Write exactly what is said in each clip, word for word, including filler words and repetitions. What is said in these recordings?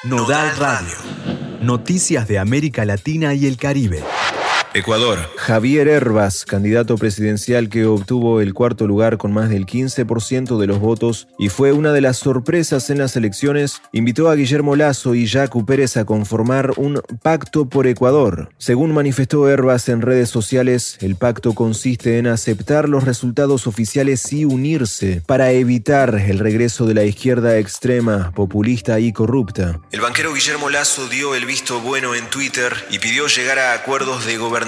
Nodal Radio. Noticias de América Latina y el Caribe. Ecuador. Javier Hervas, candidato presidencial que obtuvo el cuarto lugar con más del quince por ciento de los votos y fue una de las sorpresas en las elecciones, invitó a Guillermo Lasso y Yacu Pérez a conformar un pacto por Ecuador. Según manifestó Hervas en redes sociales, el pacto consiste en aceptar los resultados oficiales y unirse para evitar el regreso de la izquierda extrema, populista y corrupta. El banquero Guillermo Lasso dio el visto bueno en Twitter y pidió llegar a acuerdos de gobernabilidad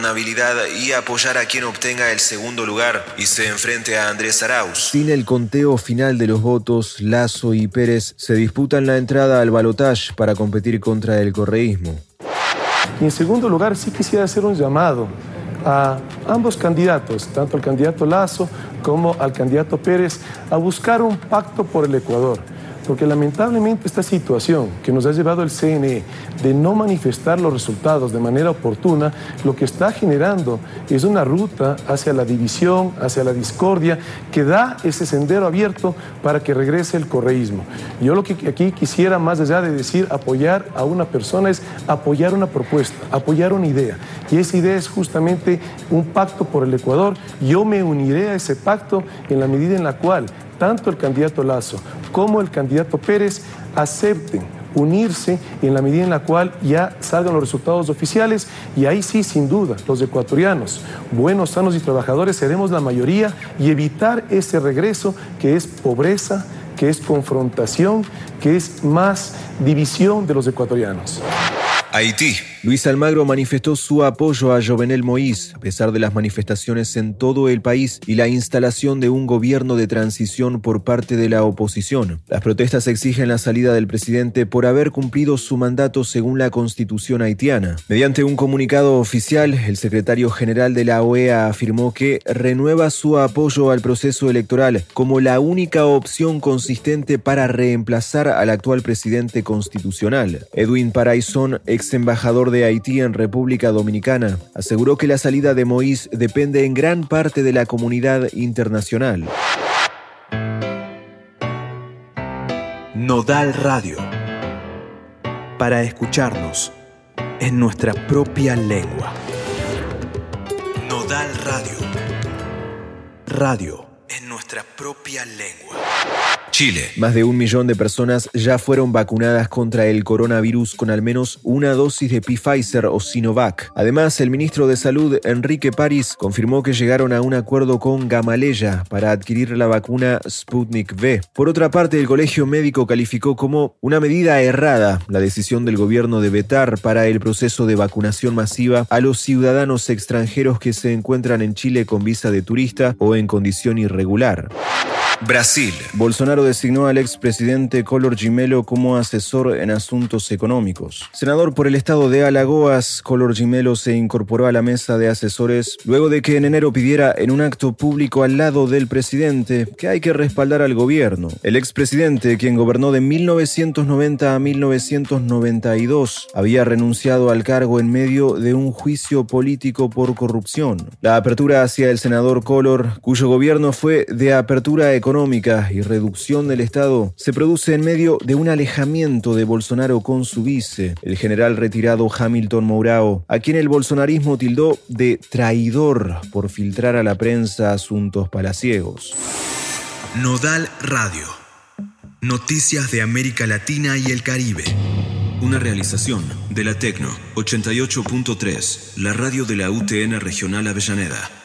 y apoyar a quien obtenga el segundo lugar y se enfrente a Andrés Arauz. Sin el conteo final de los votos, Lasso y Pérez se disputan la entrada al balotaje para competir contra el correísmo. Y en segundo lugar, sí quisiera hacer un llamado a ambos candidatos, tanto al candidato Lasso como al candidato Pérez, a buscar un pacto por el Ecuador. Porque lamentablemente esta situación que nos ha llevado el C N E de no manifestar los resultados de manera oportuna, lo que está generando es una ruta hacia la división, hacia la discordia, que da ese sendero abierto para que regrese el correísmo. Yo lo que aquí quisiera, más allá de decir apoyar a una persona, es apoyar una propuesta, apoyar una idea. Y esa idea es justamente un pacto por el Ecuador. Yo me uniré a ese pacto en la medida en la cual tanto el candidato Lasso como el candidato Pérez acepten unirse en la medida en la cual ya salgan los resultados oficiales, y ahí sí, sin duda, los ecuatorianos, buenos, sanos y trabajadores, seremos la mayoría y evitar ese regreso que es pobreza, que es confrontación, que es más división de los ecuatorianos. Haití. Luis Almagro manifestó su apoyo a Jovenel Moïse, a pesar de las manifestaciones en todo el país y la instalación de un gobierno de transición por parte de la oposición. Las protestas exigen la salida del presidente por haber cumplido su mandato según la constitución haitiana. Mediante un comunicado oficial, el secretario general de la O E A afirmó que renueva su apoyo al proceso electoral como la única opción consistente para reemplazar al actual presidente constitucional. Edwin Paraizón, ex embajador de Haití en República Dominicana, aseguró que la salida de Moïse depende en gran parte de la comunidad internacional. Nodal Radio. Para escucharnos en nuestra propia lengua. Nodal Radio. Radio en nuestra propia lengua. Chile. Más de un millón de personas ya fueron vacunadas contra el coronavirus con al menos una dosis de Pfizer o Sinovac. Además, el ministro de Salud, Enrique París, confirmó que llegaron a un acuerdo con Gamaleya para adquirir la vacuna Sputnik V. Por otra parte, el Colegio Médico calificó como una medida errada la decisión del gobierno de vetar para el proceso de vacunación masiva a los ciudadanos extranjeros que se encuentran en Chile con visa de turista o en condición irregular. Brasil. Bolsonaro designó al expresidente Collor de Mello como asesor en asuntos económicos. Senador por el estado de Alagoas, Collor de Mello se incorporó a la mesa de asesores luego de que en enero pidiera en un acto público al lado del presidente que hay que respaldar al gobierno. El expresidente, quien gobernó de mil novecientos noventa a mil novecientos noventa y dos, había renunciado al cargo en medio de un juicio político por corrupción. La apertura hacia el senador Collor, cuyo gobierno fue de apertura económica económica y reducción del Estado, se produce en medio de un alejamiento de Bolsonaro con su vice, el general retirado Hamilton Mourão, a quien el bolsonarismo tildó de traidor por filtrar a la prensa asuntos palaciegos. Nodal Radio. Noticias de América Latina y el Caribe. Una realización de la Tecno ochenta y ocho punto tres, la radio de la U T N Regional Avellaneda.